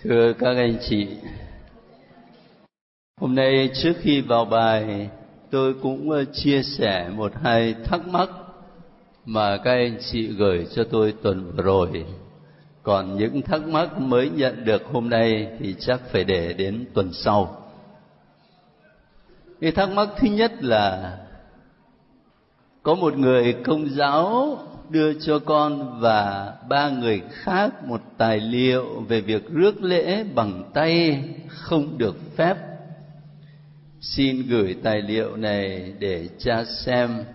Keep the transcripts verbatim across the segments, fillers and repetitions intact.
Thưa các anh chị, hôm nay trước khi vào bài, tôi cũng chia sẻ một hai thắc mắc mà các anh chị gửi cho tôi tuần vừa rồi. Còn những thắc mắc mới nhận được hôm nay thì chắc phải để đến tuần sau. Cái thắc mắc thứ nhất là có một người Công giáo đưa cho con và ba người khác một tài liệu về việc rước lễ bằng tay không được phép. Xin gửi tài liệu này để cha xem,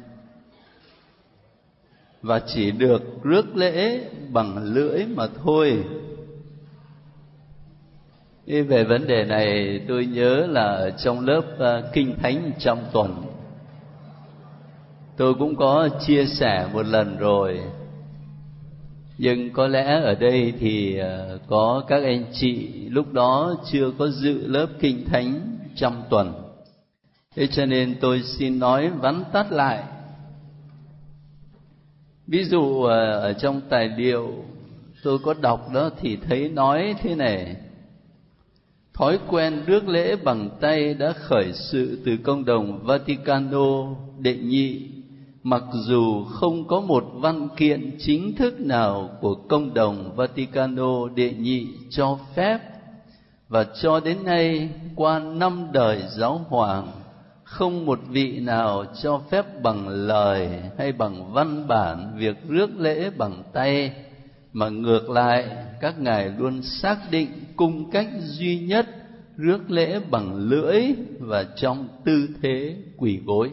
và chỉ được rước lễ bằng lưỡi mà thôi. Về vấn đề này tôi nhớ là ở trong lớp uh, Kinh Thánh trong tuần tôi cũng có chia sẻ một lần rồi, nhưng có lẽ ở đây thì uh, có các anh chị lúc đó chưa có dự lớp Kinh Thánh trong tuần. Thế cho nên tôi xin nói vắn tắt lại. Ví dụ ở trong tài liệu tôi có đọc đó thì thấy nói thế này: thói quen rước lễ bằng tay đã khởi sự từ công đồng Vaticano đệ nhị, mặc dù không có một văn kiện chính thức nào của công đồng Vaticano đệ nhị cho phép, và cho đến nay qua năm đời giáo hoàng, không một vị nào cho phép bằng lời hay bằng văn bản việc rước lễ bằng tay, mà ngược lại các ngài luôn xác định cung cách duy nhất rước lễ bằng lưỡi và trong tư thế quỳ gối.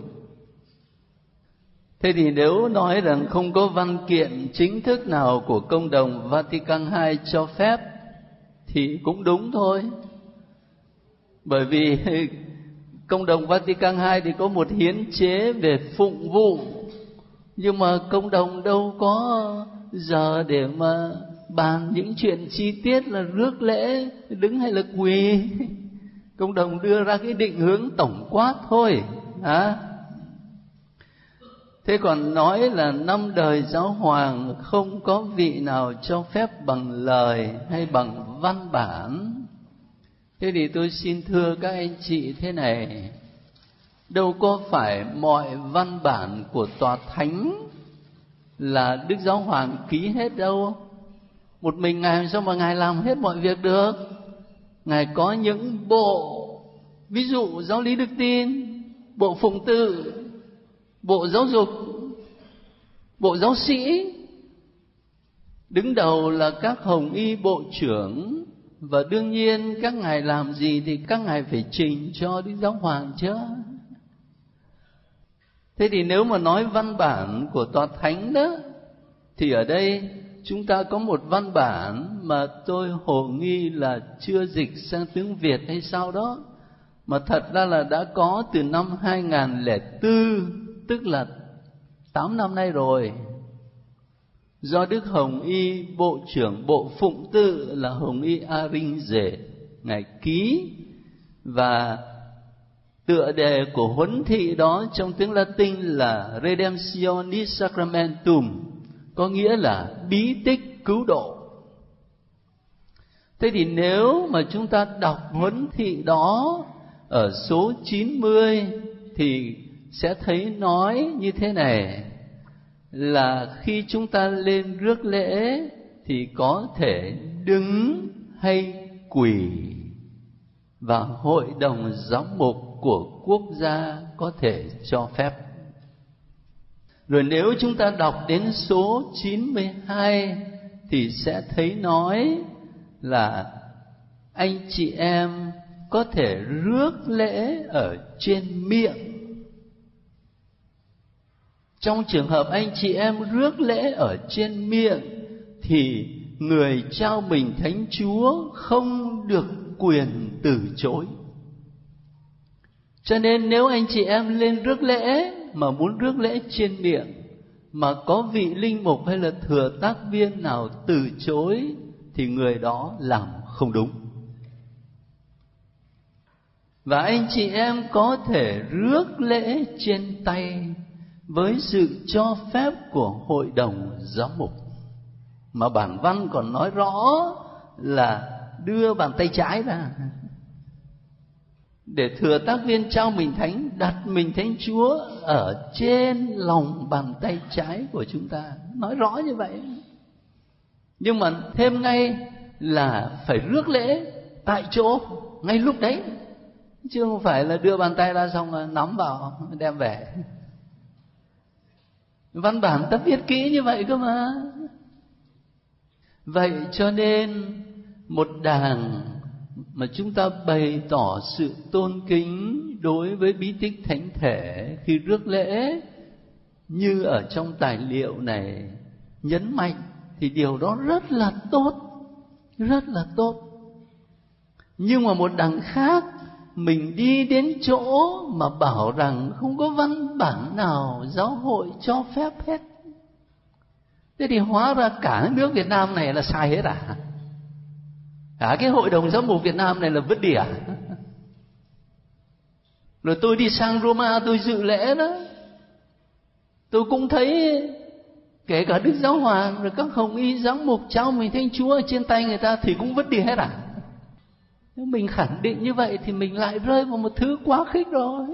Thế thì nếu nói rằng không có văn kiện chính thức nào của công đồng Vatican hai cho phép thì cũng đúng thôi. Bởi vì công đồng Vatican hai thì có một hiến chế về phụng vụ, nhưng mà công đồng đâu có giờ để mà bàn những chuyện chi tiết là rước lễ đứng hay là quỳ. Công đồng đưa ra cái định hướng tổng quát thôi. À? Thế còn nói là năm đời giáo hoàng không có vị nào cho phép bằng lời hay bằng văn bản. Thế thì tôi xin thưa các anh chị thế này: đâu có phải mọi văn bản của tòa thánh là Đức Giáo Hoàng ký hết đâu. Một mình Ngài sao mà Ngài làm hết mọi việc được? Ngài có những bộ, ví dụ giáo lý đức tin, bộ phụng tự, bộ giáo dục, bộ giáo sĩ. Đứng đầu là các hồng y bộ trưởng, và đương nhiên các ngài làm gì thì các ngài phải trình cho Đức Giáo Hoàng chứ. Thế thì nếu mà nói văn bản của tòa thánh đó, thì ở đây chúng ta có một văn bản mà tôi hồ nghi là chưa dịch sang tiếng Việt hay sao đó, mà thật ra là đã có từ năm hai nghìn không trăm lẻ bốn, tức là tám năm nay rồi, do Đức Hồng Y Bộ trưởng Bộ Phụng Tự là Hồng Y Arinze ngài ký. Và tựa đề của huấn thị đó trong tiếng Latin là Redemptionis Sacramentum, có nghĩa là bí tích cứu độ. Thế thì nếu mà chúng ta đọc huấn thị đó ở số chín mươi thì sẽ thấy nói như thế này: là khi chúng ta lên rước lễ thì có thể đứng hay quỳ, và hội đồng giám mục của quốc gia có thể cho phép. Rồi nếu chúng ta đọc đến số chín mươi hai thì sẽ thấy nói là anh chị em có thể rước lễ ở trên miệng. Trong trường hợp anh chị em rước lễ ở trên miệng thì người trao mình Thánh Chúa không được quyền từ chối. Cho nên nếu anh chị em lên rước lễ mà muốn rước lễ trên miệng, mà có vị linh mục hay là thừa tác viên nào từ chối thì người đó làm không đúng. Và anh chị em có thể rước lễ trên tay với sự cho phép của hội đồng giám mục, mà bản văn còn nói rõ là đưa bàn tay trái ra để thừa tác viên trao mình thánh, đặt mình thánh Chúa ở trên lòng bàn tay trái của chúng ta. Nói rõ như vậy. Nhưng mà thêm ngay là phải rước lễ tại chỗ, ngay lúc đấy, chứ không phải là đưa bàn tay ra xong là nắm vào đem về. Văn bản ta viết kỹ như vậy cơ mà. Vậy cho nên một đàng mà chúng ta bày tỏ sự tôn kính đối với bí tích thánh thể khi rước lễ như ở trong tài liệu này nhấn mạnh, thì điều đó rất là tốt, rất là tốt. Nhưng mà một đằng khác, mình đi đến chỗ mà bảo rằng không có văn bản nào giáo hội cho phép hết. Thế thì hóa ra cả nước Việt Nam này là sai hết à? Cả cái hội đồng giám mục Việt Nam này là vứt đi à? Rồi tôi đi sang Roma tôi dự lễ đó, tôi cũng thấy kể cả Đức Giáo Hoàng rồi các hồng y giám mục trao mình thánh Chúa ở trên tay người ta thì cũng vứt đi hết à? Nếu mình khẳng định như vậy thì mình lại rơi vào một thứ quá khích rồi.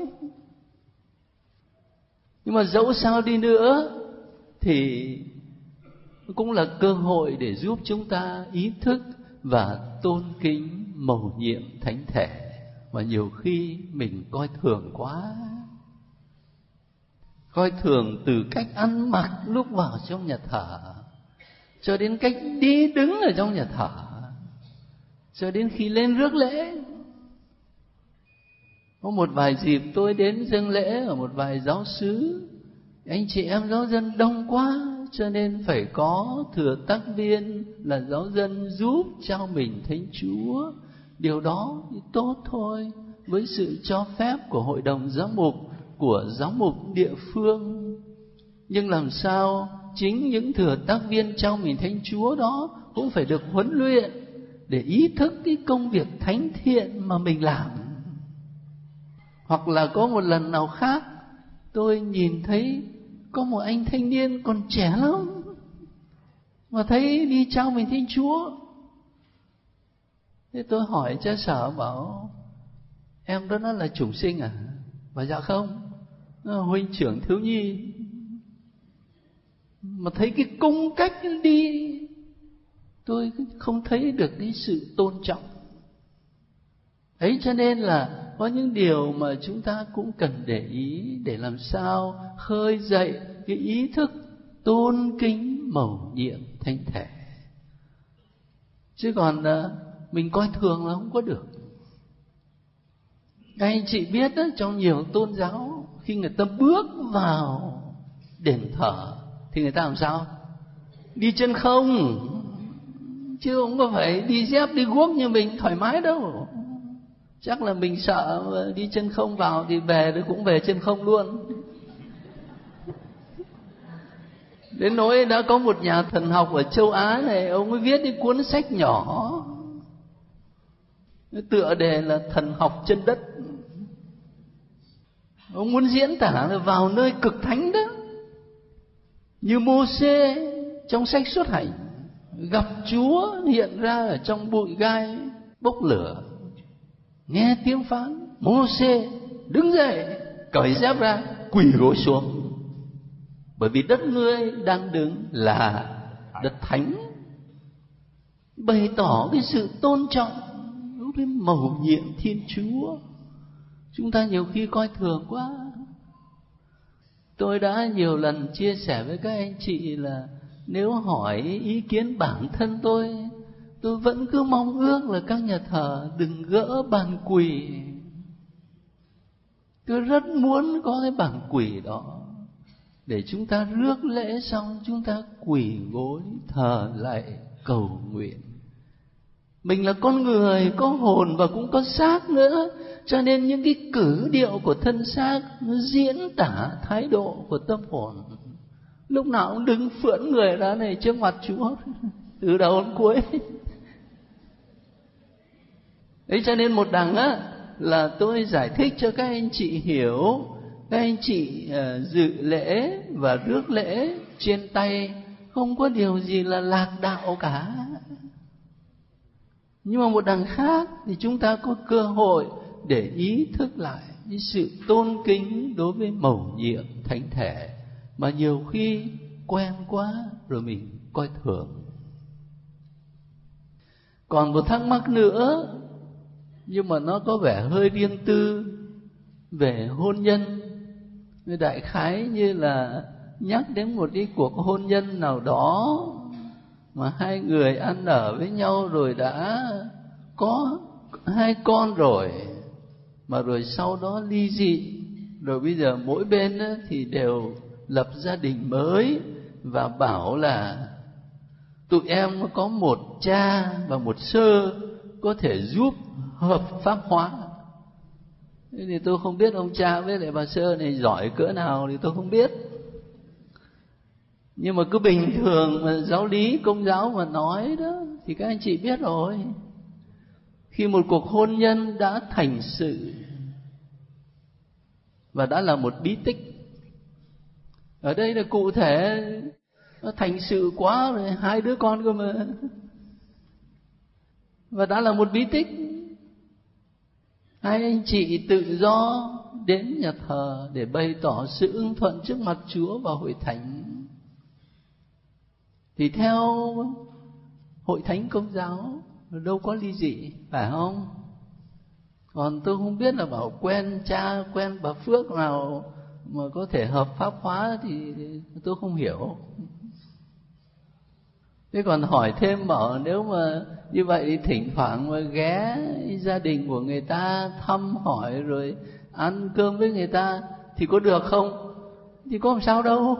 Nhưng mà dẫu sao đi nữa thì cũng là cơ hội để giúp chúng ta ý thức và tôn kính mầu nhiệm thánh thể mà nhiều khi mình coi thường quá. Coi thường từ cách ăn mặc lúc vào trong nhà thờ, cho đến cách đi đứng ở trong nhà thờ, cho đến khi lên rước lễ. Có một vài dịp tôi đến dâng lễ ở một vài giáo xứ, anh chị em giáo dân đông quá, cho nên phải có thừa tác viên là giáo dân giúp trao mình thánh Chúa. Điều đó thì tốt thôi, với sự cho phép của hội đồng giám mục, của giám mục địa phương. Nhưng làm sao chính những thừa tác viên trao mình thánh Chúa đó cũng phải được huấn luyện để ý thức cái công việc thánh thiện mà mình làm. Hoặc là có một lần nào khác tôi nhìn thấy có một anh thanh niên còn trẻ lắm mà thấy đi trao mình thánh Chúa. Thế tôi hỏi cha sở, bảo em đó nó là chủng sinh à? Bảo dạ không, nó là huynh trưởng thiếu nhi. Mà thấy cái cung cách đi, tôi không thấy được cái sự tôn trọng ấy. Cho nên là có những điều mà chúng ta cũng cần để ý, để làm sao khơi dậy cái ý thức tôn kính mầu nhiệm thánh thể. Chứ còn mình coi thường là không có được. Các anh chị biết đó, trong nhiều tôn giáo khi người ta bước vào đền thờ thì người ta làm sao? Đi chân không, chứ không có phải đi dép đi guốc như mình thoải mái đâu. Chắc là mình sợ đi chân không vào thì về nó cũng về chân không luôn. Đến nỗi đã có một nhà thần học ở châu Á này, ông ấy viết cái cuốn sách nhỏ, tựa đề là Thần học chân đất. Ông muốn diễn tả là vào nơi cực thánh đó, như Mô-xê trong sách Xuất Hành gặp Chúa hiện ra ở trong bụi gai bốc lửa, nghe tiếng phán: Mô-xê đứng dậy, cởi dép ra, quỳ gối xuống, bởi vì đất ngươi đang đứng là đất thánh. Bày tỏ cái sự tôn trọng đối với mầu nhiệm Thiên Chúa. Chúng ta nhiều khi coi thường quá. Tôi đã nhiều lần chia sẻ với các anh chị là nếu hỏi ý kiến bản thân tôi, tôi vẫn cứ mong ước là các nhà thờ đừng gỡ bàn quỳ. Tôi rất muốn có cái bàn quỳ đó, để chúng ta rước lễ xong chúng ta quỳ gối thờ lạy cầu nguyện. Mình là con người, có hồn và cũng có xác nữa, cho nên những cái cử điệu của thân xác nó diễn tả thái độ của tâm hồn. Lúc nào cũng đứng phưỡn người ra này trước mặt Chúa từ đầu đến cuối. Đấy, cho nên một đằng á là tôi giải thích cho các anh chị hiểu. Các anh chị uh, dự lễ và rước lễ trên tay không có điều gì là lạc đạo cả. Nhưng mà một đằng khác thì chúng ta có cơ hội để ý thức lại cái sự tôn kính đối với mầu nhiệm thánh thể mà nhiều khi quen quá rồi mình coi thường. Còn một thắc mắc nữa, nhưng mà nó có vẻ hơi riêng tư, về hôn nhân. Đại khái như là nhắc đến một cái cuộc hôn nhân nào đó mà hai người ăn ở với nhau rồi đã có hai con rồi, mà rồi sau đó ly dị, rồi bây giờ mỗi bên thì đều lập gia đình mới và bảo là tụi em có một cha và một sơ có thể giúp hợp pháp hóa. Thế thì tôi không biết ông cha với lại bà sơ này giỏi cỡ nào thì tôi không biết. Nhưng mà cứ bình thường mà giáo lý công giáo mà nói đó thì các anh chị biết rồi. Khi một cuộc hôn nhân đã thành sự và đã là một bí tích, ở đây là cụ thể nó thành sự quá rồi, hai đứa con cơ mà, và đã là một bí tích. Hai anh chị tự do đến nhà thờ để bày tỏ sự ưng thuận trước mặt Chúa và hội thánh. Thì theo hội thánh công giáo đâu có ly dị, phải không? Còn tôi không biết là bảo quen cha, quen bà Phước nào mà có thể hợp pháp hóa thì tôi không hiểu. Thế còn hỏi thêm bảo nếu mà như vậy thì thỉnh thoảng mà ghé gia đình của người ta thăm hỏi rồi ăn cơm với người ta thì có được không? Thì có làm sao đâu.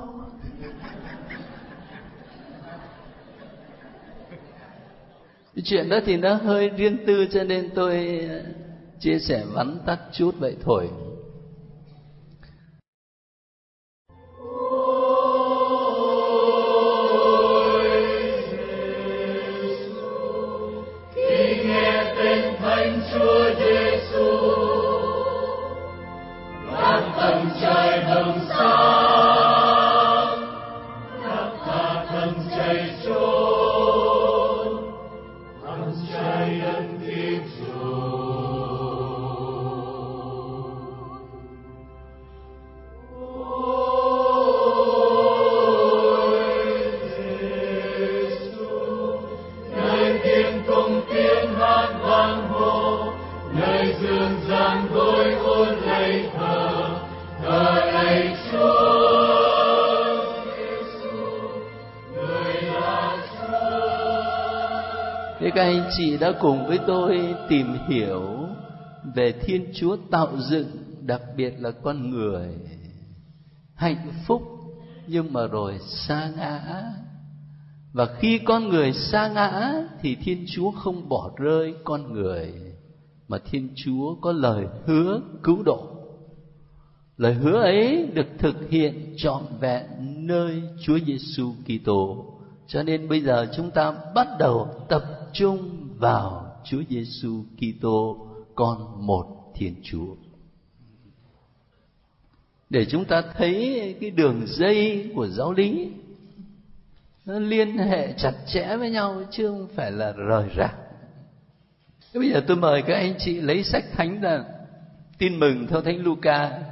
Cái chuyện đó thì nó hơi riêng tư cho nên tôi chia sẻ vắn tắt chút vậy thôi. Thế các anh chị đã cùng với tôi tìm hiểu về Thiên Chúa tạo dựng, đặc biệt là con người hạnh phúc nhưng mà rồi sa ngã. Và khi con người sa ngã thì Thiên Chúa không bỏ rơi con người, mà Thiên Chúa có lời hứa cứu độ. Lời hứa ấy được thực hiện trọn vẹn nơi Chúa Giêsu Kitô. Cho nên bây giờ chúng ta bắt đầu tập trung vào Chúa Giêsu Kitô, con một Thiên Chúa, để chúng ta thấy cái đường dây của giáo lý nó liên hệ chặt chẽ với nhau chứ không phải là rời rạc. Thế bây giờ tôi mời các anh chị lấy sách thánh ra, Tin mừng theo Thánh Luca.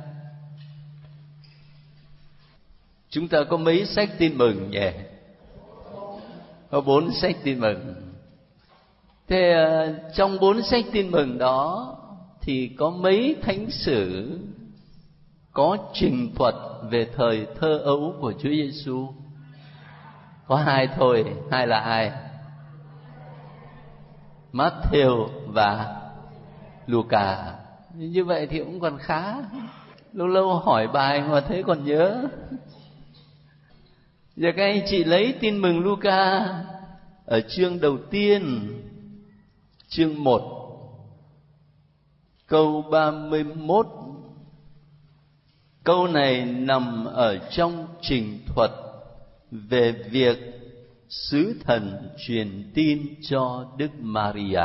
Chúng ta có mấy sách tin mừng nhỉ? Có bốn sách tin mừng. Thế trong bốn sách tin mừng đó thì có mấy thánh sử có trình thuật về thời thơ ấu của Chúa Giêsu? Có hai thôi. Hai là ai? Matthew và Luca. Như vậy thì cũng còn khá. Lâu lâu hỏi bài mà thấy còn nhớ. Giờ các anh chị lấy tin mừng Luca ở chương đầu tiên, chương một, câu ba mươi mốt. Câu này nằm ở trong trình thuật về việc sứ thần truyền tin cho Đức Maria.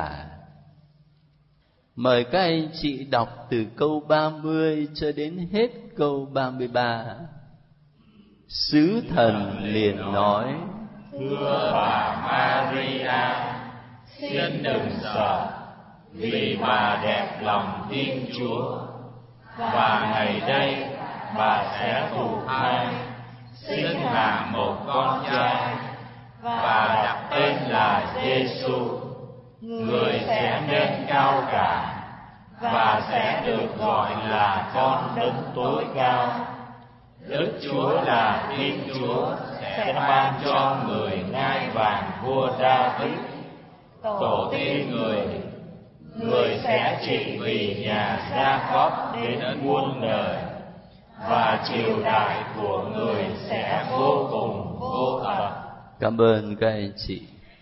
Mời các anh chị đọc từ câu ba mươi cho đến hết câu ba mươi ba. Sứ thần liền nói: Thưa bà Maria, xin đừng sợ, vì bà đẹp lòng Thiên Chúa. Và ngày đây bà sẽ thụ thai, sinh hạ một con trai, và đặt tên là Giêsu. Người sẽ nên cao cả, và sẽ được gọi là con Đấng Tối Cao. Đức Chúa là Thiên Chúa sẽ ban cho người ngai vàng vua David, tổ tiên người. Người sẽ trị vì nhà Gia-cóp đến muôn đời, và triều đại của người sẽ vô cùng vô tận. Cảm ơn các anh chị.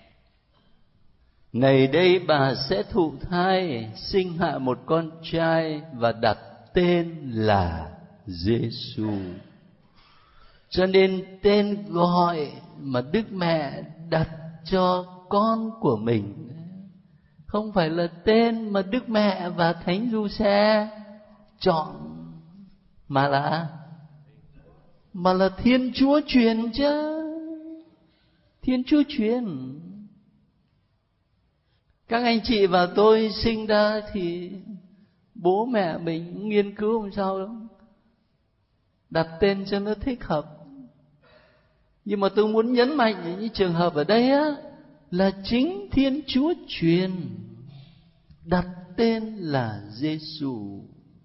Ngày đây bà sẽ thụ thai, sinh hạ một con trai và đặt tên là Giêsu. Cho nên tên gọi mà Đức Mẹ đặt cho con của mình không phải là tên mà Đức Mẹ và Thánh Giuse chọn, mà là mà là Thiên Chúa truyền chứ. Thiên Chúa truyền. Các anh chị và tôi sinh ra thì bố mẹ mình nghiên cứu làm sao đó, đặt tên cho nó thích hợp. Nhưng mà tôi muốn nhấn mạnh những trường hợp ở đây á, là chính Thiên Chúa truyền, đặt tên là Giêsu.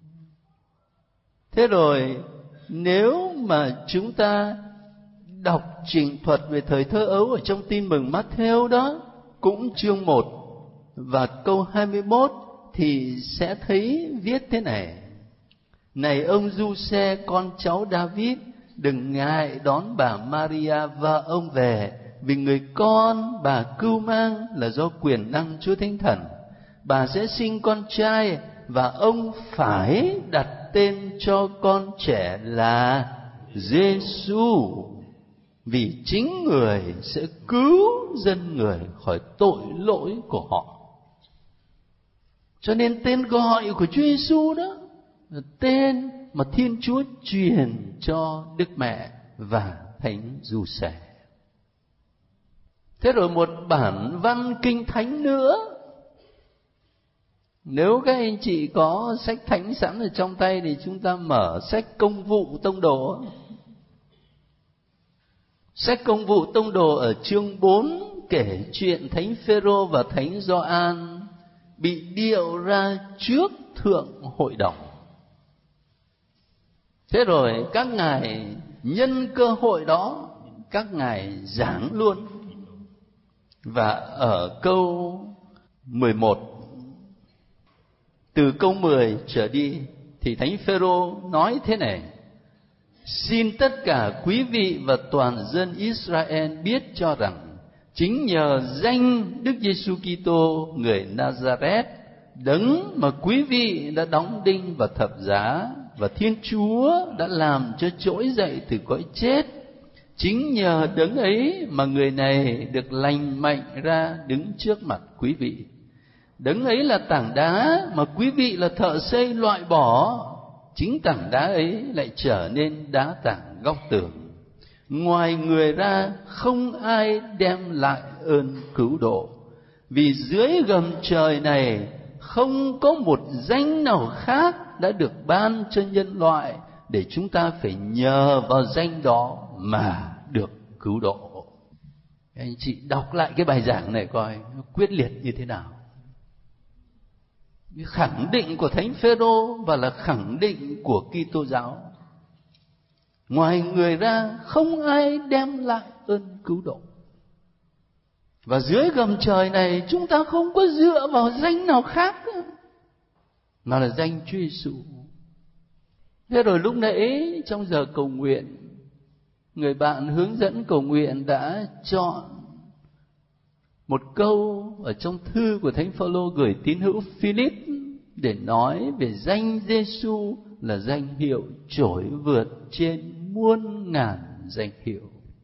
Thế rồi nếu mà chúng ta đọc trình thuật về thời thơ ấu ở trong Tin mừng Mát-thêu đó, cũng chương một và câu hai mươi mốt thì sẽ thấy viết thế này: Này ông Giuse con cháu David, đừng ngại đón bà Maria và ông về, vì người con bà cưu mang là do quyền năng Chúa Thánh Thần. Bà sẽ sinh con trai, và ông phải đặt tên cho con trẻ là Giêsu, vì chính người sẽ cứu dân người khỏi tội lỗi của họ. Cho nên tên gọi của Chúa Giêsu đó là tên mà Thiên Chúa truyền cho Đức Mẹ và Thánh Giuse. Thế rồi một bản văn Kinh Thánh nữa. Nếu các anh chị có sách thánh sẵn ở trong tay thì chúng ta mở sách Công vụ Tông đồ. Sách Công vụ Tông đồ ở chương bốn kể chuyện Thánh Phêrô và Thánh Gioan bị điệu ra trước thượng hội đồng. Thế rồi các ngài nhân cơ hội đó, các ngài giảng luôn. Và ở câu mười một, từ câu mười trở đi thì Thánh Phêrô nói thế này: Xin tất cả quý vị và toàn dân Israel biết cho rằng chính nhờ danh Đức Giêsu Kitô người Nazareth, đấng mà quý vị đã đóng đinh và thập giá, và Thiên Chúa đã làm cho trỗi dậy từ cõi chết, chính nhờ đấng ấy mà người này được lành mạnh ra đứng trước mặt quý vị. Đấng ấy là tảng đá mà quý vị là thợ xây loại bỏ, chính tảng đá ấy lại trở nên đá tảng góc tường. Ngoài người ra không ai đem lại ơn cứu độ, vì dưới gầm trời này không có một danh nào khác đã được ban cho nhân loại để chúng ta phải nhờ vào danh đó mà được cứu độ. Anh chị đọc lại cái bài giảng này coi nó quyết liệt như thế nào. Khẳng định của Thánh Phêrô và là khẳng định của Kitô giáo. Ngoài người ra không ai đem lại ơn cứu độ. Và dưới gầm trời này chúng ta không có dựa vào danh nào khác nữa, mà là danh Chúa Giêsu. Thế rồi lúc nãy trong giờ cầu nguyện, người bạn hướng dẫn cầu nguyện đã chọn một câu ở trong thư của Thánh Phaolô gửi tín hữu Philip để nói về danh Giêsu là danh hiệu trỗi vượt trên muôn ngàn danh hiệu.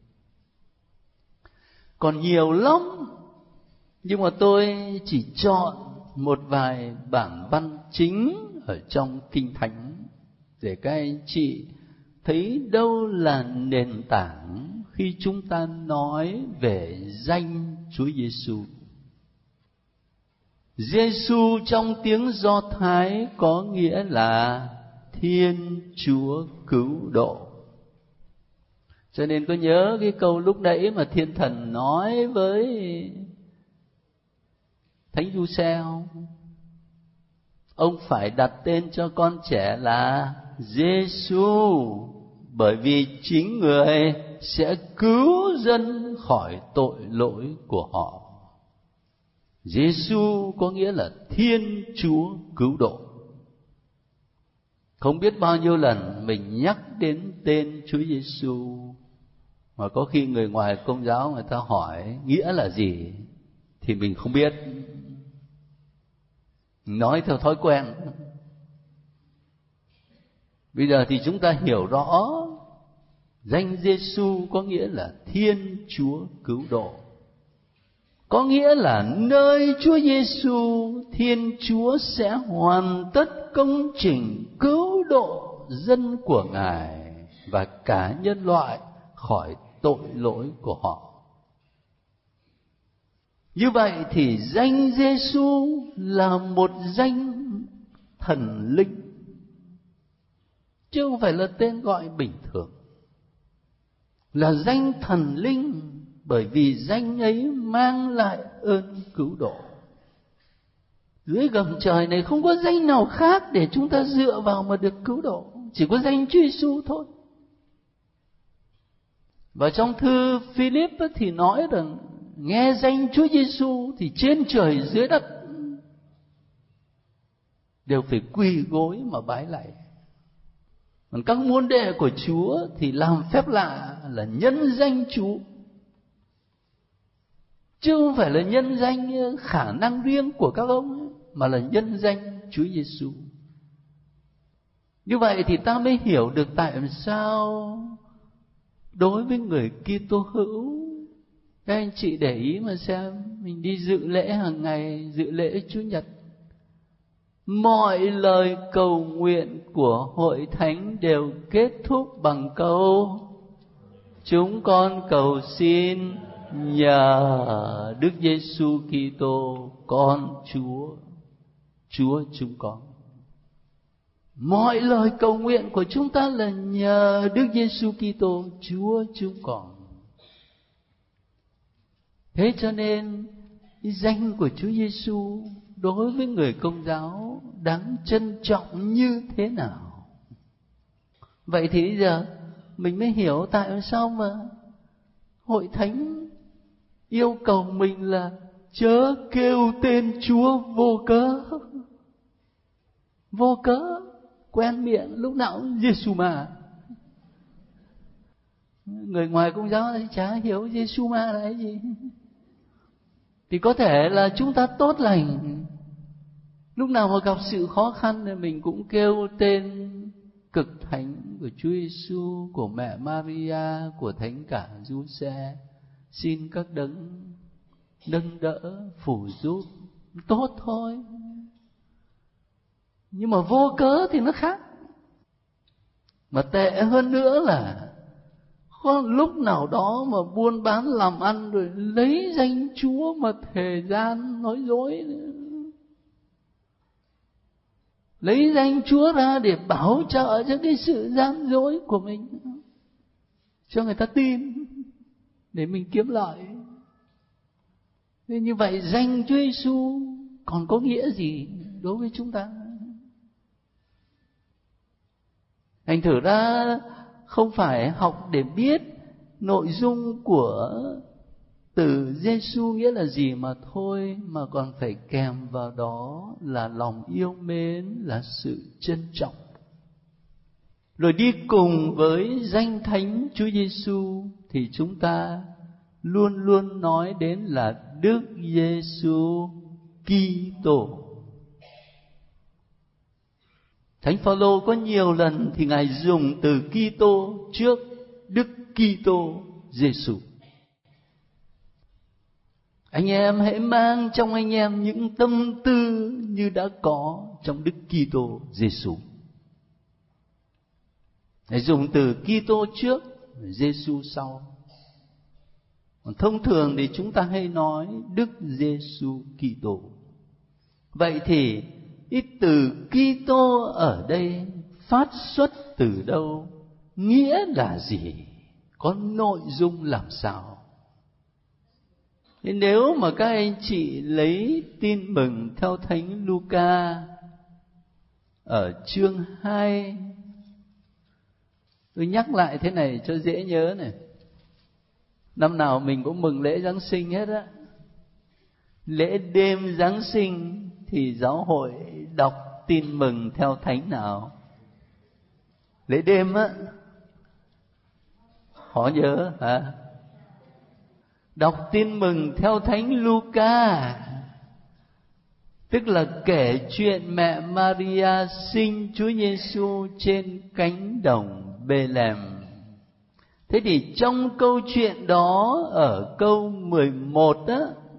Còn nhiều lắm, nhưng mà tôi chỉ chọn một vài bản văn chính ở trong Kinh Thánh để các anh chị thấy đâu là nền tảng khi chúng ta nói về danh Chúa Giêsu. Giêsu trong tiếng Do Thái có nghĩa là Thiên Chúa cứu độ. Cho nên có nhớ cái câu lúc nãy mà Thiên Thần nói với Thánh Giuse không? Ông phải đặt tên cho con trẻ là Giêsu, bởi vì chính người sẽ cứu dân khỏi tội lỗi của họ. Giêsu có nghĩa là Thiên Chúa cứu độ. Không biết bao nhiêu lần mình nhắc đến tên Chúa Giêsu mà có khi người ngoài Công giáo người ta hỏi nghĩa là gì thì mình không biết, nói theo thói quen. Bây giờ thì chúng ta hiểu rõ danh Giêsu có nghĩa là Thiên Chúa cứu độ. Có nghĩa là nơi Chúa Giêsu, Thiên Chúa sẽ hoàn tất công trình cứu độ dân của Ngài và cả nhân loại khỏi tội lỗi của họ. Như vậy thì danh Giêsu là một danh thần linh, chứ không phải là tên gọi bình thường. Là danh thần linh, bởi vì danh ấy mang lại ơn cứu độ. Dưới gầm trời này không có danh nào khác để chúng ta dựa vào mà được cứu độ, chỉ có danh Chúa Giêsu thôi. Và trong thư Philip thì nói rằng nghe danh Chúa Giêsu thì trên trời dưới đất đều phải quỳ gối mà bái lạy. Còn các môn đệ của Chúa thì làm phép lạ là nhân danh Chúa, chứ không phải là nhân danh khả năng riêng của các ông, mà là nhân danh Chúa Giêsu. Như vậy thì ta mới hiểu được tại sao đối với người Kitô hữu, các anh chị để ý mà xem, mình đi dự lễ hàng ngày, dự lễ Chủ nhật, mọi lời cầu nguyện của hội thánh đều kết thúc bằng câu: chúng con cầu xin nhờ Đức Giêsu Kitô con Chúa, Chúa chúng con. Mọi lời cầu nguyện của chúng ta là nhờ Đức Giêsu Kitô, Chúa chúng con. Thế cho nên danh của Chúa Giêsu đối với người Công giáo đáng trân trọng như thế nào. Vậy thì bây giờ mình mới hiểu tại sao mà hội thánh yêu cầu mình là chớ kêu tên Chúa vô cớ. Vô cớ, quen miệng lúc nào cũng Giêsu mà. Người ngoài Công giáo thì chả hiểu Giêsu mà là cái gì. Thì có thể là chúng ta tốt lành, lúc nào mà gặp sự khó khăn thì mình cũng kêu tên cực thánh của Chúa Giêsu, của mẹ Maria, của thánh cả Giuse, xin các đấng nâng đỡ phù giúp, tốt thôi. Nhưng mà vô cớ thì nó khác. Mà tệ hơn nữa là có lúc nào đó mà buôn bán làm ăn rồi lấy danh Chúa mà thề gian nói dối nữa. Lấy danh Chúa ra để bảo trợ cho cái sự gian dối của mình, cho người ta tin, để mình kiếm lợi. Thế như vậy danh Chúa Giêsu còn có nghĩa gì đối với chúng ta? Thành thử ra không phải học để biết nội dung của từ Giêsu nghĩa là gì mà thôi, mà còn phải kèm vào đó là lòng yêu mến, là sự trân trọng. Rồi đi cùng với danh thánh Chúa Giêsu thì chúng ta luôn luôn nói đến là Đức Giêsu Kitô. Thánh Phaolô có nhiều lần thì Ngài dùng từ Kitô trước Đức Kitô Giêsu. Anh em hãy mang trong anh em những tâm tư như đã có trong Đức Kitô Giêsu. Hãy dùng từ Kitô trước, Giêsu sau. Còn thông thường thì chúng ta hay nói Đức Giêsu Kitô. Vậy thì ít từ Kitô ở đây phát xuất từ đâu? Nghĩa là gì? Có nội dung làm sao? Thế nếu mà các anh chị lấy tin mừng theo Thánh Luca ở chương hai, tôi nhắc lại thế này cho dễ nhớ này. Năm nào mình cũng mừng lễ Giáng sinh hết á. Lễ đêm Giáng sinh thì giáo hội đọc tin mừng theo Thánh nào? Lễ đêm á, khó nhớ hả? Đọc tin mừng theo Thánh Luca, tức là kể chuyện mẹ Maria sinh Chúa Giêsu trên cánh đồng Bê-lem. Thế thì trong câu chuyện đó, ở câu mười một á,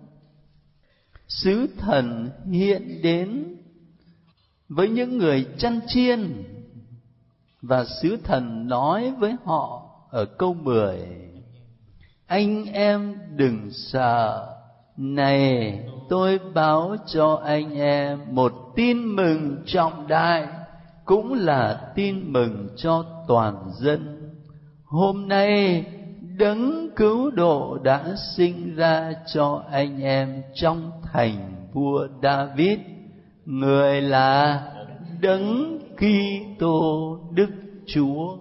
sứ thần hiện đến với những người chăn chiên, và sứ thần nói với họ ở câu mười: anh em đừng sợ, này tôi báo cho anh em một tin mừng trọng đại, cũng là tin mừng cho toàn dân. Hôm nay Đấng Cứu Độ đã sinh ra cho anh em trong thành vua David, người là Đấng Kitô Đức Chúa.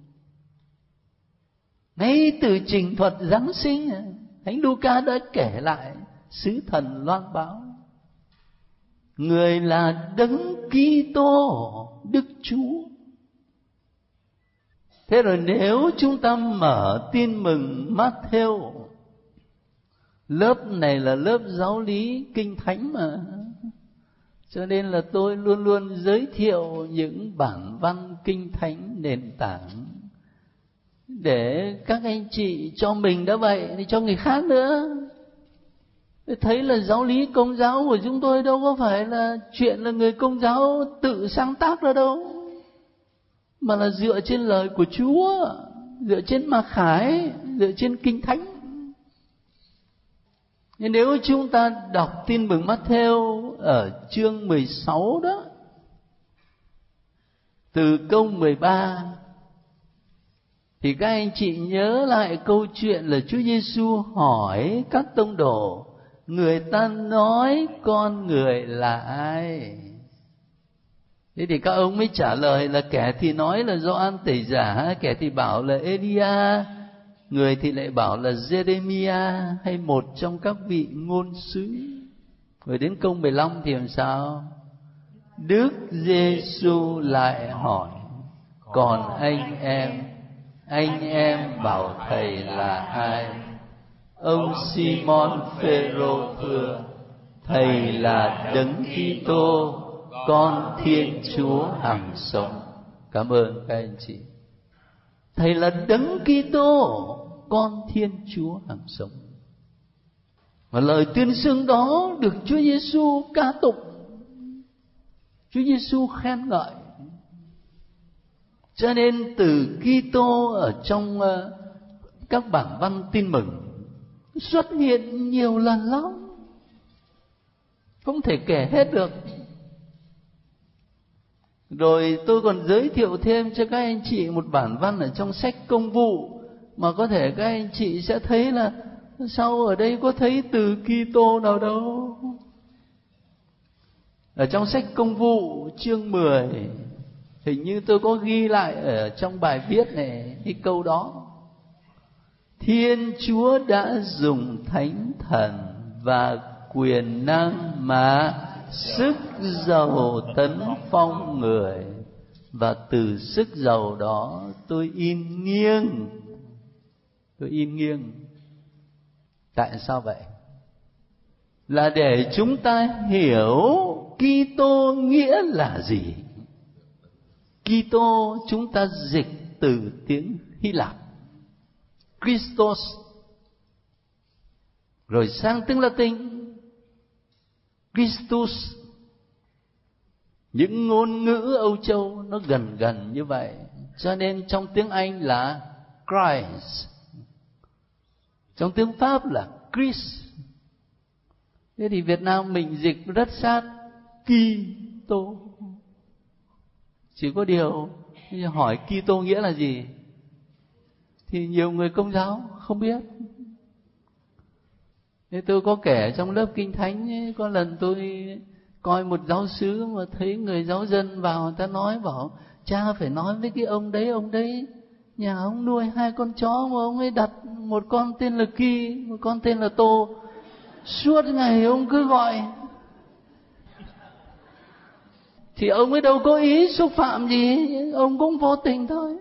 Ngay từ trình thuật Giáng sinh, Thánh Luca đã kể lại sứ thần loan báo người là Đấng Kitô Đức Chúa. Thế rồi nếu chúng ta mở tin mừng Matthew, lớp này là lớp giáo lý kinh thánh mà, cho nên là tôi luôn luôn giới thiệu những bản văn kinh thánh nền tảng để các anh chị cho mình đã vậy thì cho người khác nữa. Thấy là giáo lý Công giáo của chúng tôi đâu có phải là chuyện là người Công giáo tự sáng tác ra đâu, mà là dựa trên lời của Chúa, dựa trên Mặc Khải, dựa trên kinh thánh. Nhưng nếu chúng ta đọc tin mừng Matthew ở chương mười sáu đó, từ câu mười ba, thì các anh chị nhớ lại câu chuyện là Chúa Giêsu hỏi các tông đồ: người ta nói con người là ai? Thế thì các ông mới trả lời là kẻ thì nói là Gioan Tẩy Giả, kẻ thì bảo là Elia, người thì lại bảo là Giê-rê-mi-a hay một trong các vị ngôn sứ. Rồi đến câu mười lăm thì làm sao? Đức Giêsu lại hỏi: còn anh em, anh em bảo thầy là ai? Ông Simon Phêrô thưa: thầy là Đấng Kitô, con Thiên Chúa hằng sống. Cảm ơn các anh chị. Thầy là Đấng Kitô, con Thiên Chúa hằng sống. Và lời tuyên xưng đó được Chúa Giêsu ca tụng, Chúa Giêsu khen ngợi. Cho nên từ Kitô ở trong uh, các bản văn tin mừng xuất hiện nhiều lần lắm, không thể kể hết được. Rồi tôi còn giới thiệu thêm cho các anh chị một bản văn ở trong sách Công vụ, mà có thể các anh chị sẽ thấy là sao ở đây có thấy từ Kitô nào đâu. Ở trong sách Công vụ chương mười, hình như tôi có ghi lại ở trong bài viết này cái câu đó: Thiên Chúa đã dùng thánh thần và quyền năng mà sức giàu tấn phong người, và từ sức giàu đó tôi in nghiêng. Tôi in nghiêng. Tại sao vậy? Là để chúng ta hiểu Kitô nghĩa là gì. Kitô chúng ta dịch từ tiếng Hy Lạp Christos, rồi sang tiếng Latin Christus. Những ngôn ngữ Âu Châu nó gần gần như vậy, cho nên trong tiếng Anh là Christ, trong tiếng Pháp là Christ. Thế thì Việt Nam mình dịch rất sát, Kitô. Chỉ có điều hỏi Kitô nghĩa là gì thì nhiều người Công giáo không biết. Thế tôi có kể trong lớp Kinh Thánh ấy, có lần tôi coi một giáo xứ mà thấy người giáo dân vào, người ta nói bảo cha phải nói với cái ông đấy, ông đấy nhà ông nuôi hai con chó mà ông ấy đặt một con tên là Ki, một con tên là Tô, suốt ngày ông cứ gọi. Thì ông ấy đâu có ý xúc phạm gì, ông cũng vô tình thôi.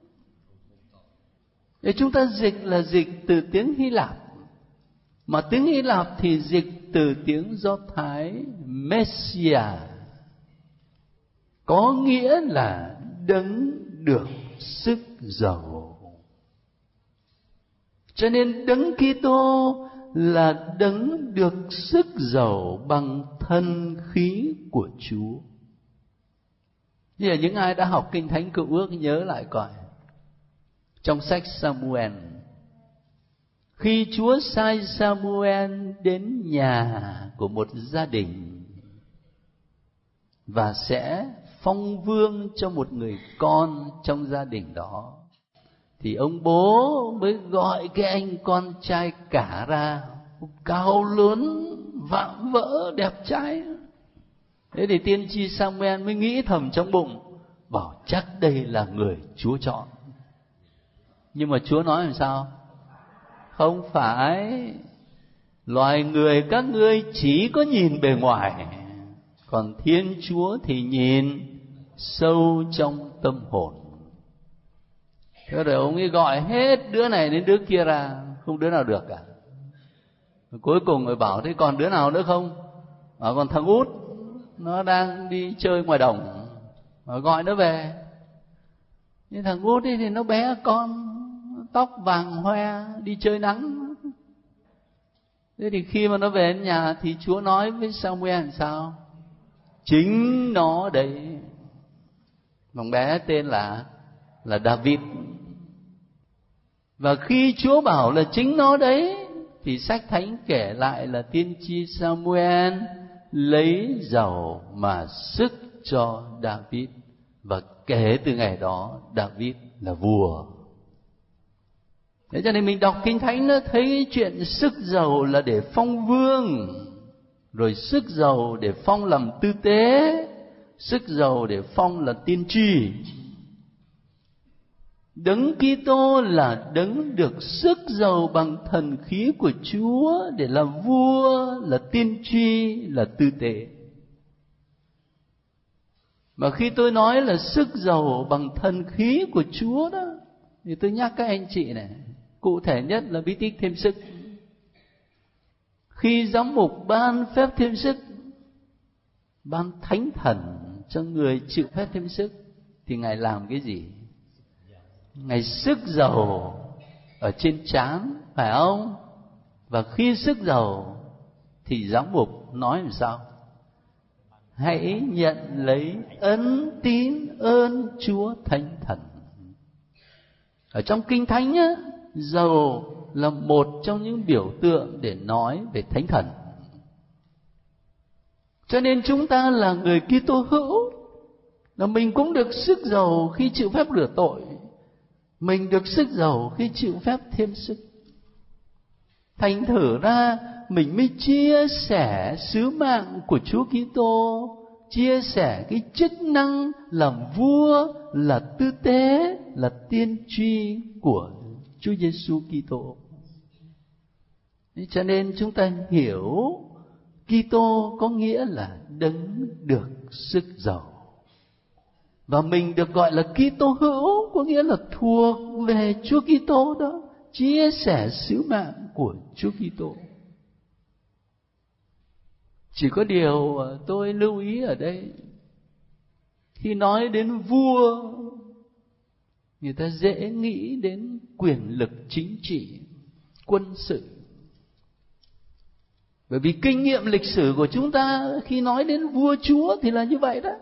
Để chúng ta dịch là dịch từ tiếng Hy Lạp, mà tiếng Hy Lạp thì dịch từ tiếng Do Thái Messia, có nghĩa là đấng được sức giàu. Cho nên đấng Kitô là đấng được sức giàu bằng thân khí của Chúa. Như là những ai đã học Kinh Thánh Cựu Ước nhớ lại coi. Trong sách Samuel, khi Chúa sai Samuel đến nhà của một gia đình và sẽ phong vương cho một người con trong gia đình đó, thì ông bố mới gọi cái anh con trai cả ra, cao lớn, vạm vỡ, đẹp trai. Thế thì tiên tri Samuel mới nghĩ thầm trong bụng, bảo chắc đây là người Chúa chọn. Nhưng mà Chúa nói làm sao? Không phải. Loài người các ngươi chỉ có nhìn bề ngoài, còn Thiên Chúa thì nhìn sâu trong tâm hồn. Thế rồi ông ấy gọi hết đứa này đến đứa kia ra, không đứa nào được cả. Cuối cùng rồi bảo thế còn đứa nào nữa không? Bảo còn thằng út nó đang đi chơi ngoài đồng, mà gọi nó về. Nhưng thằng út ấy thì nó bé con, tóc vàng hoe, đi chơi nắng. Thế thì khi mà nó về đến nhà thì Chúa nói với Samuel làm sao? Chính nó đấy. Thằng bé tên là là David. Và khi Chúa bảo là chính nó đấy, thì sách Thánh kể lại là tiên tri Samuel lấy dầu mà sức cho David, và kể từ ngày đó David là vua. Thế cho nên mình đọc Kinh Thánh nó thấy chuyện sức giàu là để phong vương, rồi sức giàu để phong làm tư tế, sức giàu để phong là tiên tri. Đấng Kitô là đấng được sức giàu bằng thần khí của Chúa để làm vua, là tiên tri, là tư tế. Mà khi tôi nói là sức giàu bằng thần khí của Chúa đó, thì tôi nhắc các anh chị này, cụ thể nhất là bí tích thêm sức. Khi giám mục ban phép thêm sức, ban thánh thần cho người chịu phép thêm sức, thì Ngài làm cái gì? Ngài sức giàu ở trên trán, phải không? Và khi sức giàu thì giám mục nói làm sao? Hãy nhận lấy ân tín ơn Chúa Thánh Thần. Ở trong Kinh Thánh á, dầu là một trong những biểu tượng để nói về Thánh Thần. Cho nên chúng ta là người Kitô hữu, là mình cũng được sức giàu khi chịu phép rửa tội, mình được sức giàu khi chịu phép thêm sức. Thành thử ra mình mới chia sẻ sứ mạng của Chúa Kitô, chia sẻ cái chức năng làm vua, là tư tế, là tiên tri của Chúa Giêsu Kitô. Cho nên chúng ta hiểu Kitô có nghĩa là đấng được sức giàu. Và mình được gọi là Kitô hữu, có nghĩa là thuộc về Chúa Kitô đó, chia sẻ sứ mạng của Chúa Kitô. Chỉ có điều tôi lưu ý ở đây, khi nói đến vua, người ta dễ nghĩ đến quyền lực chính trị, quân sự. Bởi vì kinh nghiệm lịch sử của chúng ta khi nói đến vua chúa thì là như vậy đó.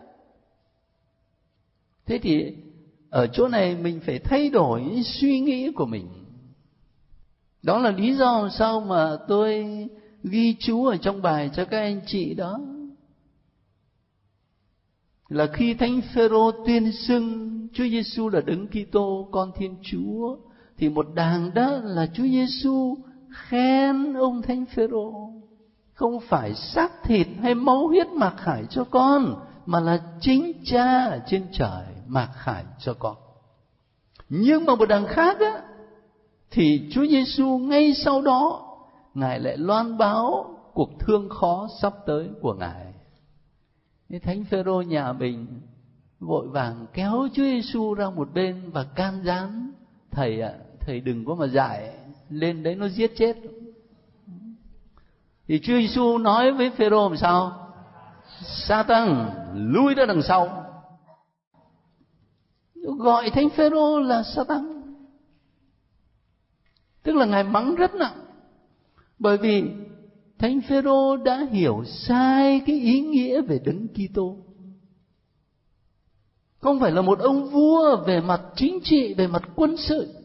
Thế thì ở chỗ này mình phải thay đổi suy nghĩ của mình. Đó là lý do sao mà tôi ghi chú ở trong bài cho các anh chị đó. là khi Thánh Phêrô tuyên xưng Chúa Giêsu là Đấng Kitô, Con Thiên Chúa, thì một đàng đó là Chúa Giêsu khen ông Thánh Phêrô, không phải xác thịt hay máu huyết mặc khải cho con, mà là chính Cha ở trên trời mặc khải cho con. Nhưng mà một đằng khác á, thì Chúa Giêsu ngay sau đó Ngài lại loan báo cuộc thương khó sắp tới của Ngài. Thế Thánh Phêrô nhà mình vội vàng kéo Chúa Giêsu ra một bên và can gián: thầy ạ, thầy đừng có mà dạy, lên đấy nó giết chết. Thì Chúa Giêsu nói với Phêrô làm sao? Sa-tăng, lui ra đằng sau. Gọi Thánh Phêrô là Sa-tăng, tức là Ngài mắng rất nặng, bởi vì Thánh Phêrô đã hiểu sai cái ý nghĩa về Đấng Kitô. Không phải là một ông vua về mặt chính trị, về mặt quân sự.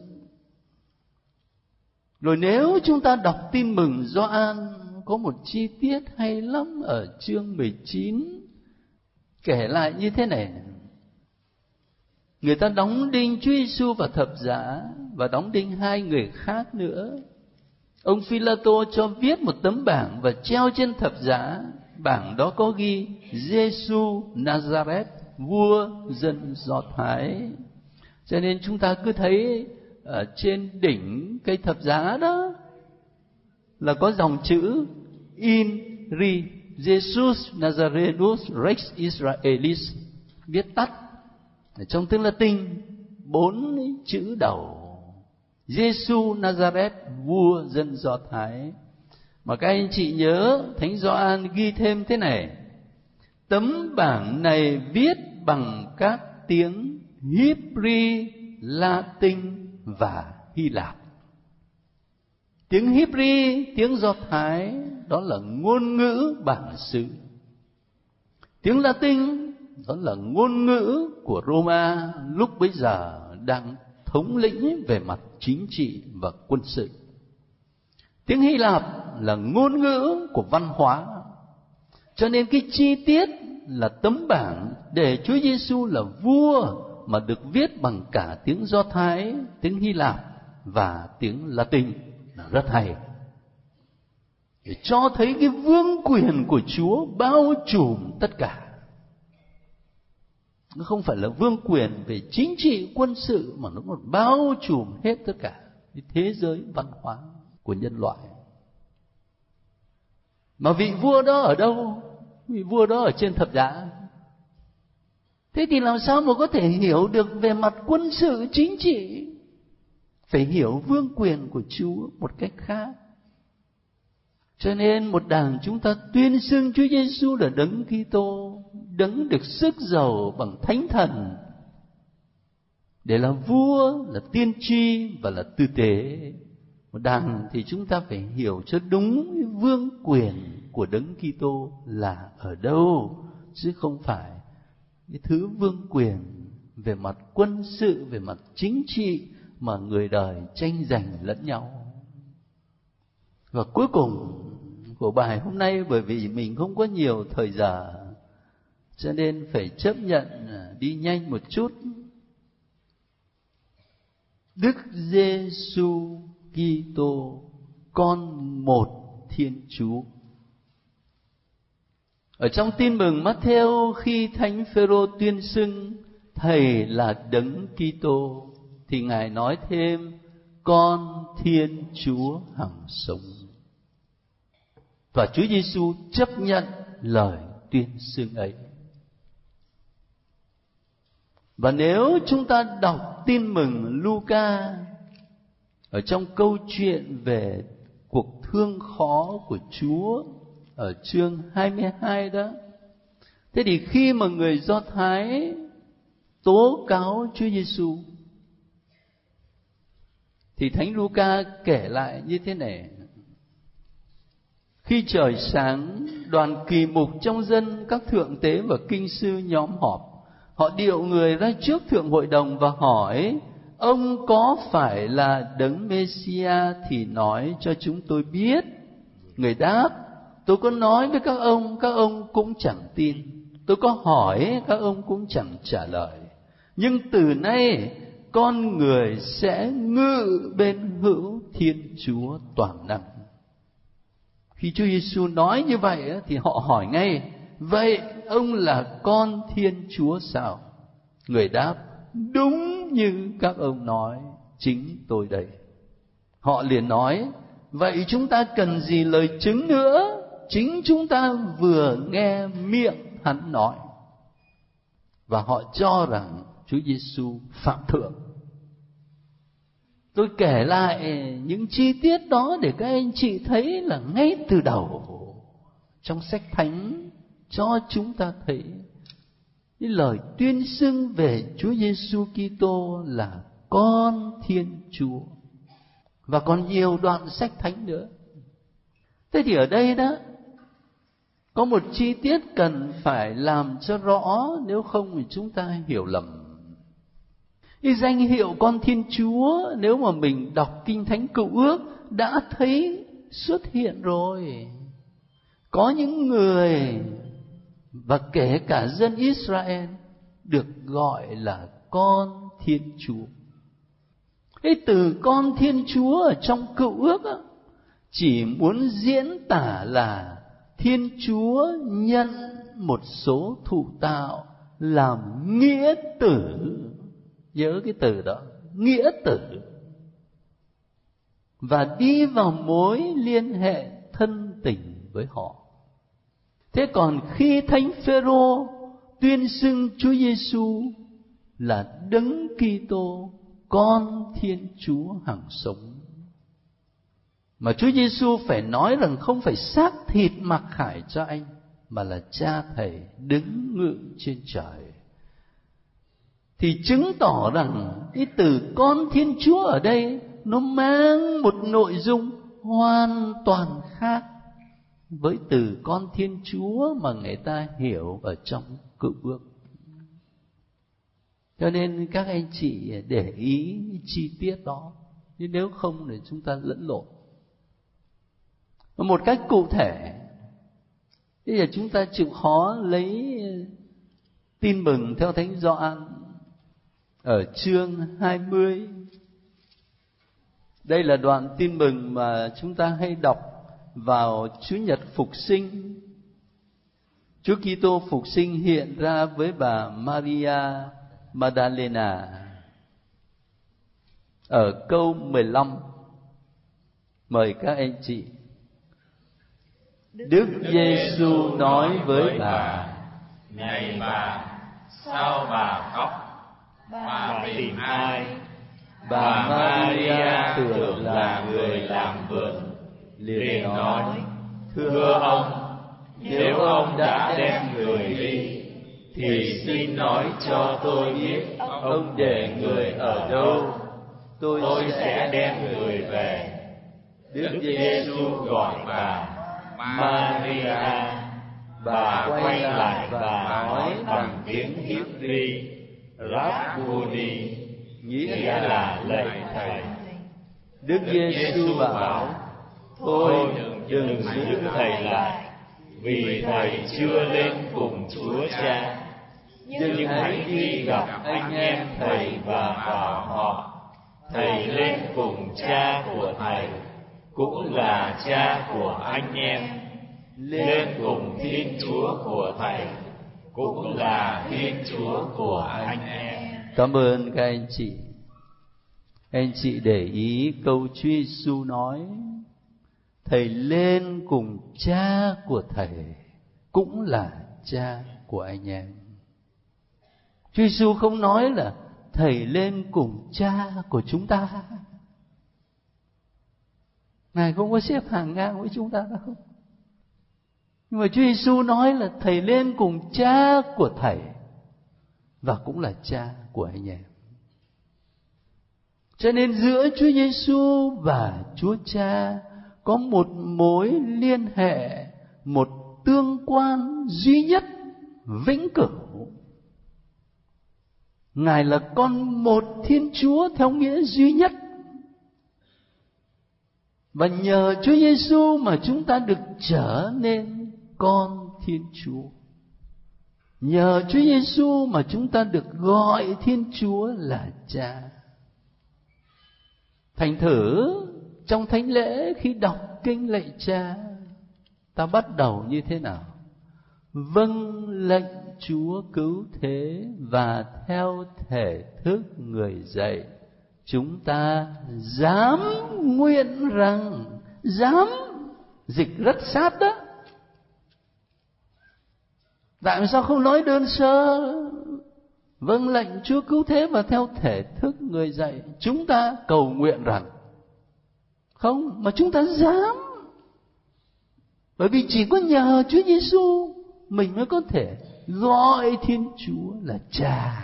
Rồi nếu chúng ta đọc Tin Mừng Gioan, có một chi tiết hay lắm ở chương mười chín, kể lại như thế này: người ta đóng đinh Chúa Giêsu vào thập giá và đóng đinh hai người khác nữa. Ông Phi-la-tô cho viết một tấm bảng và treo trên thập giá. Bảng đó có ghi Giêsu Nazareth, vua dân Do Thái. Cho nên chúng ta cứ thấy ở trên đỉnh cây thập giá đó là có dòng chữ In Ri, Jesus Nazarenus Rex Israelis, viết tắt ở trong tiếng Latin bốn chữ đầu: Giêsu Nazareth, vua dân Do Thái. Mà các anh chị nhớ Thánh Gioan ghi thêm thế này: tấm bảng này viết bằng các tiếng Hebrew, Latin và Hy Lạp. Tiếng Hebrew, tiếng Do Thái, đó là ngôn ngữ bản xứ. Tiếng Latin, đó là ngôn ngữ của Roma lúc bấy giờ đang thống lĩnh về mặt chính trị và quân sự. Tiếng Hy Lạp là ngôn ngữ của văn hóa. Cho nên cái chi tiết là tấm bảng để Chúa Giêsu là vua mà được viết bằng cả tiếng Do Thái, tiếng Hy Lạp và tiếng Latin là rất hay, để cho thấy cái vương quyền của Chúa bao trùm tất cả. Nó không phải là vương quyền về chính trị quân sự, mà nó còn bao trùm hết tất cả cái thế giới văn hóa của nhân loại. Mà vị vua đó ở đâu? Vị vua đó ở trên thập giá. Thế thì làm sao mà có thể hiểu được về mặt quân sự chính trị? Phải hiểu vương quyền của Chúa một cách khác. Cho nên một đảng chúng ta tuyên xưng Chúa Giêsu là Đấng Kitô, Đấng được sức giàu bằng Thánh Thần để là vua, là tiên tri và là tư tế. Một đảng thì chúng ta phải hiểu cho đúng vương quyền của Đấng Kitô là ở đâu, chứ không phải cái thứ vương quyền về mặt quân sự, về mặt chính trị mà người đời tranh giành lẫn nhau. Và cuối cùng của bài hôm nay, bởi vì mình không có nhiều thời giờ, cho nên phải chấp nhận đi nhanh một chút. Đức Giêsu Kitô, con một Thiên Chúa. Ở trong Tin Mừng Matthew, khi Thánh Phêrô tuyên xưng Thầy là Đấng Kitô, thì Ngài nói thêm con Thiên Chúa hằng sống. Và Chúa Giêsu chấp nhận lời tuyên xưng ấy. Và nếu chúng ta đọc Tin Mừng Luca, ở trong câu chuyện về cuộc thương khó của Chúa ở chương hai mươi hai đó, thế thì khi mà người Do Thái tố cáo Chúa Giêsu, thì Thánh Luca kể lại như thế này: khi trời sáng, đoàn kỳ mục trong dân, các thượng tế và kinh sư nhóm họp. Họ điệu người ra trước thượng hội đồng và hỏi: ông có phải là Đấng Mê-si-a thì nói cho chúng tôi biết. Người đáp: tôi có nói với các ông, các ông cũng chẳng tin. Tôi có hỏi các ông cũng chẳng trả lời. Nhưng từ nay con người sẽ ngự bên hữu Thiên Chúa toàn năng. Khi Chúa Giêsu nói như vậy thì họ hỏi ngay: vậy ông là con Thiên Chúa sao? Người đáp: đúng như các ông nói, chính tôi đây. Họ liền nói: vậy chúng ta cần gì lời chứng nữa? Chính chúng ta vừa nghe miệng hắn nói. Và họ cho rằng Chúa Giêsu phạm thượng. Tôi kể lại những chi tiết đó để các anh chị thấy là ngay từ đầu trong sách Thánh cho chúng ta thấy cái lời tuyên xưng về Chúa Giêsu Kitô là con Thiên Chúa. Và còn nhiều đoạn sách Thánh nữa. Thế thì ở đây đó có một chi tiết cần phải làm cho rõ, nếu không thì chúng ta hiểu lầm. Cái danh hiệu con Thiên Chúa, nếu mà mình đọc Kinh Thánh Cựu Ước đã thấy xuất hiện rồi. Có những người và kể cả dân Israel được gọi là con Thiên Chúa. Cái từ con Thiên Chúa ở trong Cựu Ước á, chỉ muốn diễn tả là Thiên Chúa nhận một số thụ tạo làm nghĩa tử. Nhớ cái từ đó, nghĩa tử. Và đi vào mối liên hệ thân tình với họ. Thế còn khi Thánh Phêrô tuyên xưng Chúa Giêsu là Đấng Kitô, con Thiên Chúa hằng sống, mà Chúa Giêsu phải nói rằng không phải xác thịt mặc khải cho anh, mà là Cha Thầy đứng ngự trên trời, thì chứng tỏ rằng cái từ con Thiên Chúa ở đây nó mang một nội dung hoàn toàn khác với từ con Thiên Chúa mà người ta hiểu ở trong Cựu Ước. Cho nên các anh chị để ý chi tiết đó, chứ nếu không thì chúng ta lẫn lộn. Một cách cụ thể, bây giờ chúng ta chịu khó lấy tin mừng theo Thánh Gioan ở chương hai mươi. Đây là đoạn tin mừng mà chúng ta hay đọc vào Chủ nhật Phục sinh. Chúa Kitô phục sinh hiện ra với bà Maria Magdalena. Ở câu mười lăm, mời các anh chị. Đức Giêsu nói với bà: này bà, sao bà khóc? Bà tìm ai? Bà Maria tưởng là người làm vườn, liền nói: thưa ông, nếu ông đã đem người đi, thì xin nói cho tôi biết ông để người ở đâu, tôi, tôi sẽ đem người về. Đức Giêsu gọi bà Maria. Bà quay lại và nói bằng tiếng Hebrew Rabboni, nghĩa là lạy thầy. Đức Giêsu bảo: thôi đừng giữ thầy lại, vì thầy chưa lên cùng Chúa Cha. Nhưng hãy đi gặp anh em thầy và bảo họ: thầy lên cùng Cha của thầy, cũng là Cha của anh em. Lên cùng Thiên Chúa của thầy, cũng là Thiên Chúa của anh em. Cảm ơn các anh chị. Anh chị để ý câu Chúa Giêsu nói: thầy lên cùng Cha của thầy, cũng là Cha của anh em. Chúa Giêsu không nói là thầy lên cùng Cha của chúng ta. Ngài không có xếp hàng ngang với chúng ta đâu. Nhưng mà Chúa Giêsu nói là thầy lên cùng Cha của thầy, và cũng là Cha của anh em. Cho nên giữa Chúa Giêsu và Chúa Cha có một mối liên hệ, một tương quan duy nhất, vĩnh cửu. Ngài là con một Thiên Chúa theo nghĩa duy nhất. Và nhờ Chúa Giêsu mà chúng ta được trở nên con Thiên Chúa. Nhờ Chúa Giêsu mà chúng ta được gọi Thiên Chúa là Cha. Thành thử trong thánh lễ khi đọc kinh lạy Cha, ta bắt đầu như thế nào? Vâng lệnh Chúa cứu thế, và theo thể thức người dạy, chúng ta dám nguyện rằng, dám dịch rất sát đó. Tại sao không nói đơn sơ? Vâng lệnh Chúa cứu thế và theo thể thức người dạy, chúng ta cầu nguyện rằng. Không, mà chúng ta dám. Bởi vì chỉ có nhờ Chúa Giêsu mình mới có thể gọi Thiên Chúa là Cha.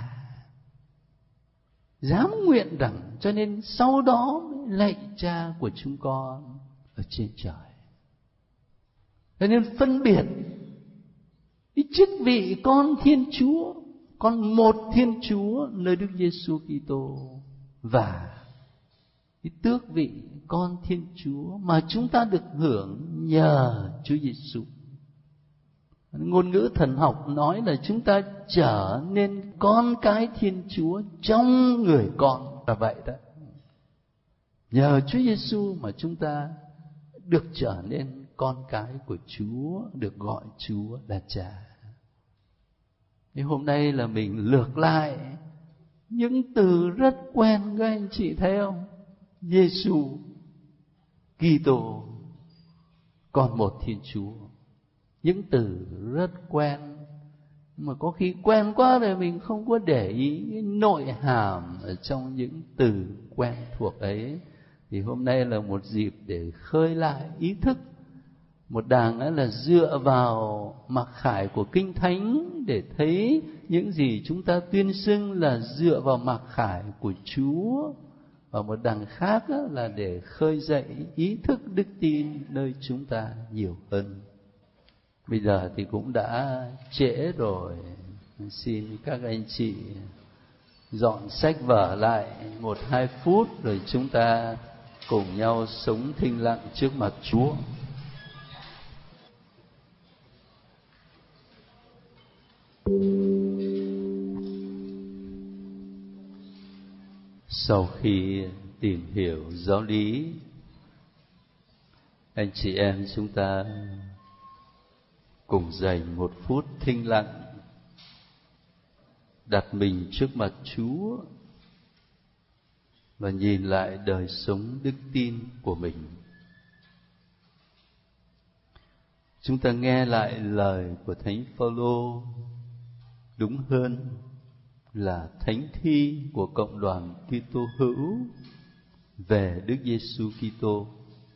Dám nguyện rằng, cho nên sau đó lạy Cha của chúng con ở trên trời. Cho nên phân biệt cái chức vị con Thiên Chúa, con một Thiên Chúa nơi Đức Giêsu Kitô, và cái tước vị con Thiên Chúa mà chúng ta được hưởng nhờ Chúa Giêsu. Ngôn ngữ thần học nói là chúng ta trở nên con cái Thiên Chúa trong người con, là vậy đó. Nhờ Chúa Giêsu mà chúng ta được trở nên con cái của Chúa, được gọi Chúa là Cha. Thế hôm nay là mình lược lại những từ rất quen, các anh chị thấy không? Giêsu, Kitô, con một Thiên Chúa. Những từ rất quen, mà có khi quen quá rồi mình không có để ý cái nội hàm ở trong những từ quen thuộc ấy. Thì hôm nay là một dịp để khơi lại ý thức. Một đàng ấy là dựa vào mặc khải của Kinh Thánh để thấy những gì chúng ta tuyên xưng là dựa vào mặc khải của Chúa. Và một đằng khác là để khơi dậy ý thức đức tin nơi chúng ta nhiều hơn. Bây giờ thì cũng đã trễ rồi, xin các anh chị dọn sách vở lại một hai phút rồi chúng ta cùng nhau sống thinh lặng trước mặt Chúa. Sau khi tìm hiểu giáo lý, anh chị em chúng ta cùng dành một phút thinh lặng, đặt mình trước mặt Chúa và nhìn lại đời sống đức tin của mình. Chúng ta nghe lại lời của Thánh Phaolô, đúng hơn là thánh thi của cộng đoàn Kitô hữu về Đức Giêsu Kitô.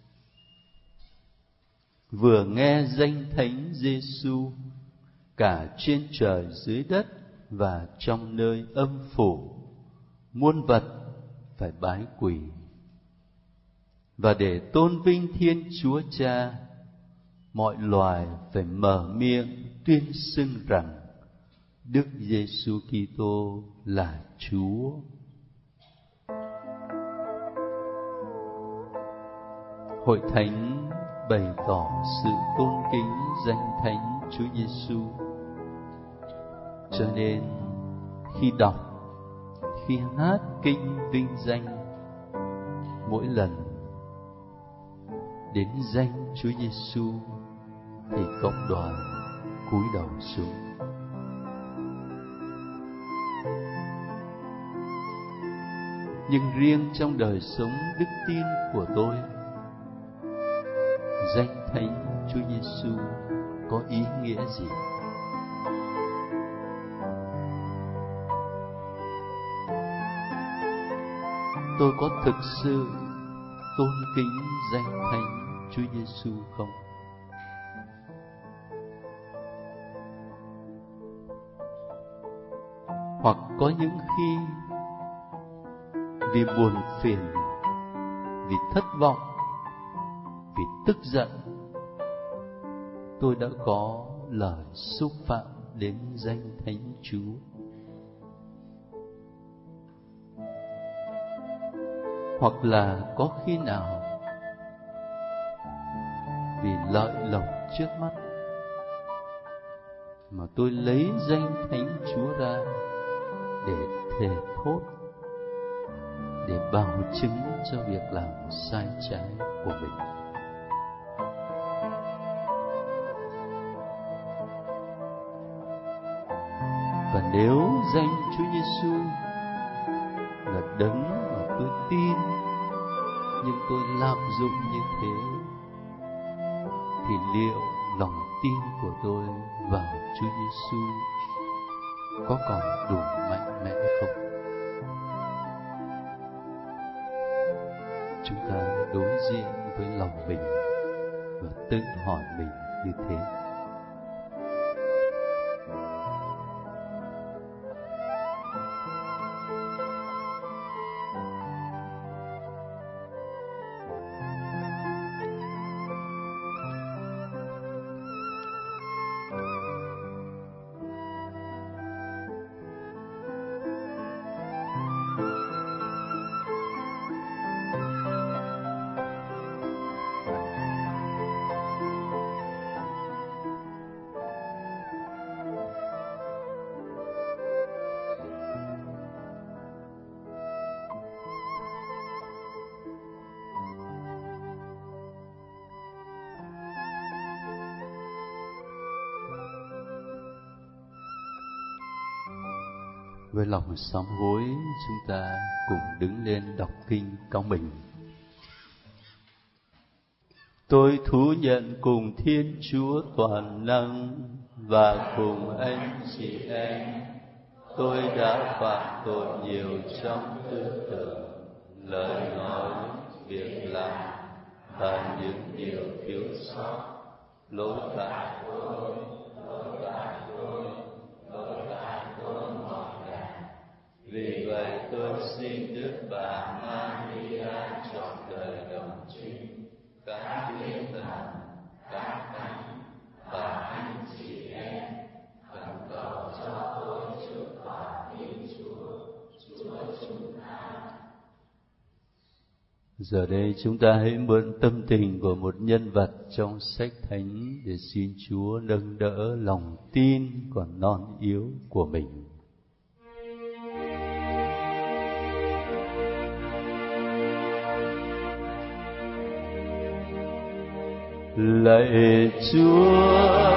Vừa nghe danh Thánh Giêsu, cả trên trời dưới đất và trong nơi âm phủ, muôn vật phải bái quỳ. Và để tôn vinh Thiên Chúa Cha, mọi loài phải mở miệng tuyên xưng rằng Đức Giêsu Kitô là Chúa. Hội thánh bày tỏ sự tôn kính danh Thánh Chúa Giêsu. Cho nên khi đọc, khi hát kinh vinh danh, mỗi lần đến danh Chúa Giêsu thì cộng đoàn cúi đầu xuống. Nhưng riêng trong đời sống đức tin của tôi, danh Thánh Chúa Giêsu có ý nghĩa gì? Tôi có thực sự tôn kính danh Thánh Chúa Giêsu không? Hoặc có những khi vì buồn phiền, vì thất vọng, vì tức giận, tôi đã có lời xúc phạm đến danh Thánh Chúa. Hoặc là có khi nào vì lợi lộc trước mắt, mà tôi lấy danh Thánh Chúa ra để thề thốt, để bảo chứng cho việc làm sai trái của mình. Và nếu danh Chúa Giêsu là đấng mà tôi tin, nhưng tôi lạm dụng như thế, thì liệu lòng tin của tôi vào Chúa Giêsu có còn đủ mạnh mẽ không? Chúng ta đối diện với lòng mình và tự hỏi mình như thế. Với lòng sám hối, chúng ta cùng đứng lên đọc kinh cáo mình. Tôi thú nhận cùng Thiên Chúa toàn năng và cùng anh chị em, tôi đã phạm tội nhiều trong tư tưởng, lời nói, việc làm và những điều thiếu sót, lỗi tại tôi, lỗi tại tôi, lỗi tại tôi mọi ngã. Vì vậy tôi xin Đức Bà Maria trọn đời đồng trinh, các thiên thần, các thánh và anh chị em khẩn cầu cho tôi trước tòa Thiên Chúa, Chúa chúng ta. Giờ đây chúng ta hãy mượn tâm tình của một nhân vật trong sách thánh để xin Chúa nâng đỡ lòng tin còn non yếu của mình. Lạy Chúa,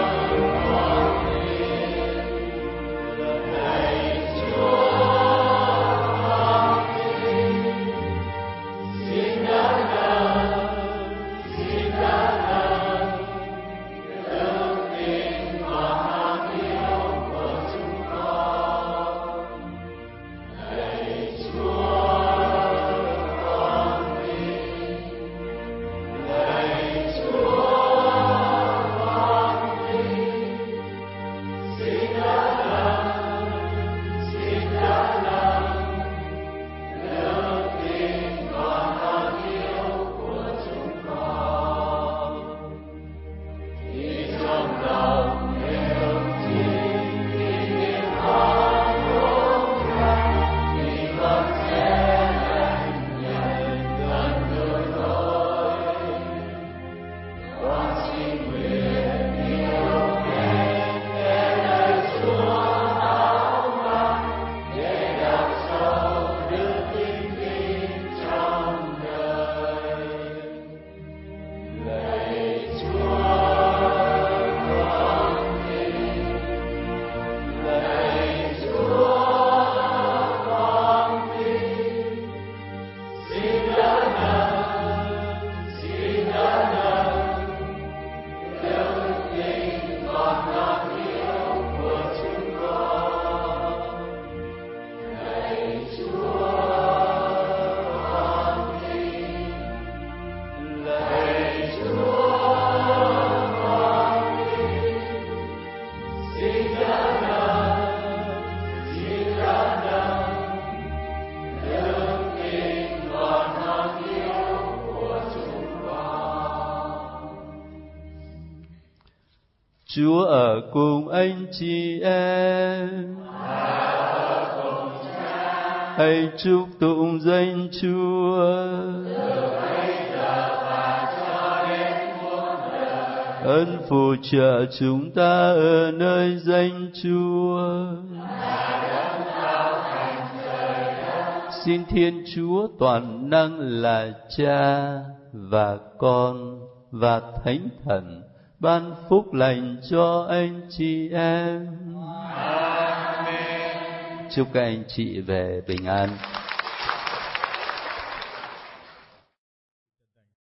Chúa ở cùng anh chị em. Hãy chúc tụng danh Chúa. ơn phù trợ chúng ta ở nơi danh Chúa. Xin Thiên Chúa toàn năng là Cha và Con và Thánh Thần ban phúc lành cho anh chị em. Chúc các anh chị về bình an.